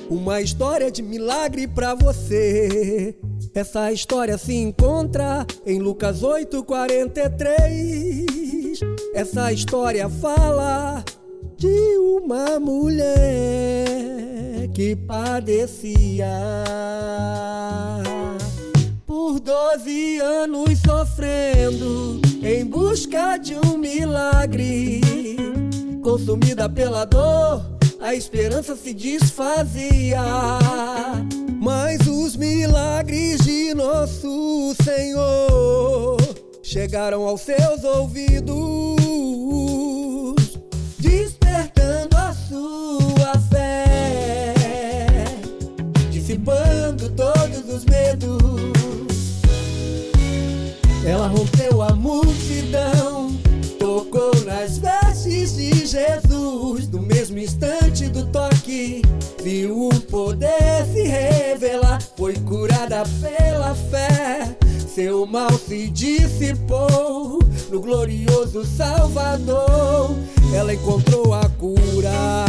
uma história de milagre pra você. Essa história se encontra em Lucas 8:43. Essa história fala de uma mulher que padecia por 12 anos sofrendo em busca de um milagre. Consumida pela dor, a esperança se desfazia. Mas os milagres de nosso Senhor chegaram aos seus ouvidos, despertando a sua fé, dissipando todos os medos. Ela rompeu a multidão, tocou nas vestes de Jesus. No mesmo instante do toque, viu o poder se revelar. Foi curada pela fé, seu mal se dissipou. No glorioso Salvador, ela encontrou a cura.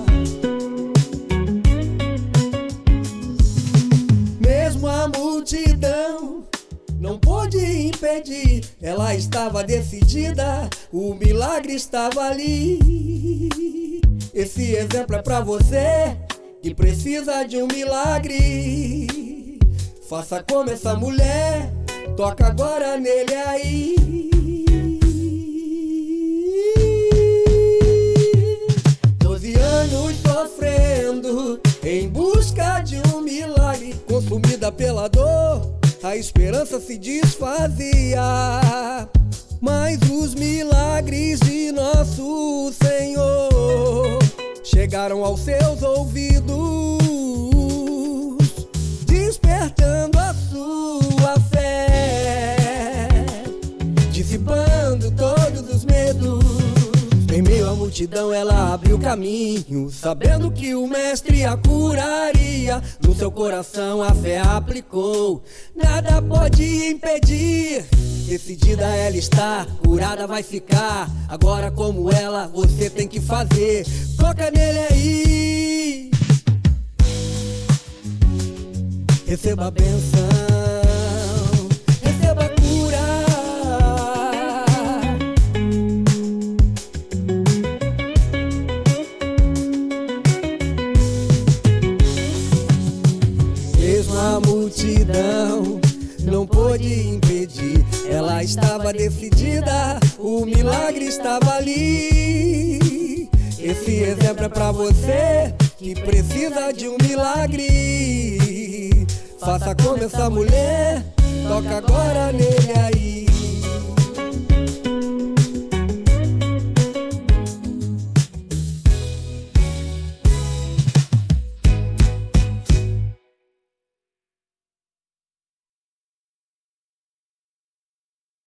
Mesmo a multidão não pôde impedir, ela estava decidida, o milagre estava ali. Esse exemplo é pra você que precisa de um milagre. Faça como essa mulher, toca agora nele aí. 12 anos sofrendo em busca de um milagre, consumida pela dor, a esperança se desfazia. Mas os milagres de nosso Senhor chegaram aos seus ouvidos, despertando a sua fé, dissipando todos os medos. Em meio à multidão ela abriu caminho, sabendo que o mestre a curaria. No seu coração a fé aplicou, nada pode impedir. Decidida ela está, curada vai ficar. Agora como ela, você tem que fazer. Toca nele aí, receba a benção, receba a cura. Mesmo a multidão não pôde impedir, ela estava decidida, o milagre estava ali. Esse exemplo é pra você que precisa de um milagre. Faça como essa mulher, toca agora nele aí.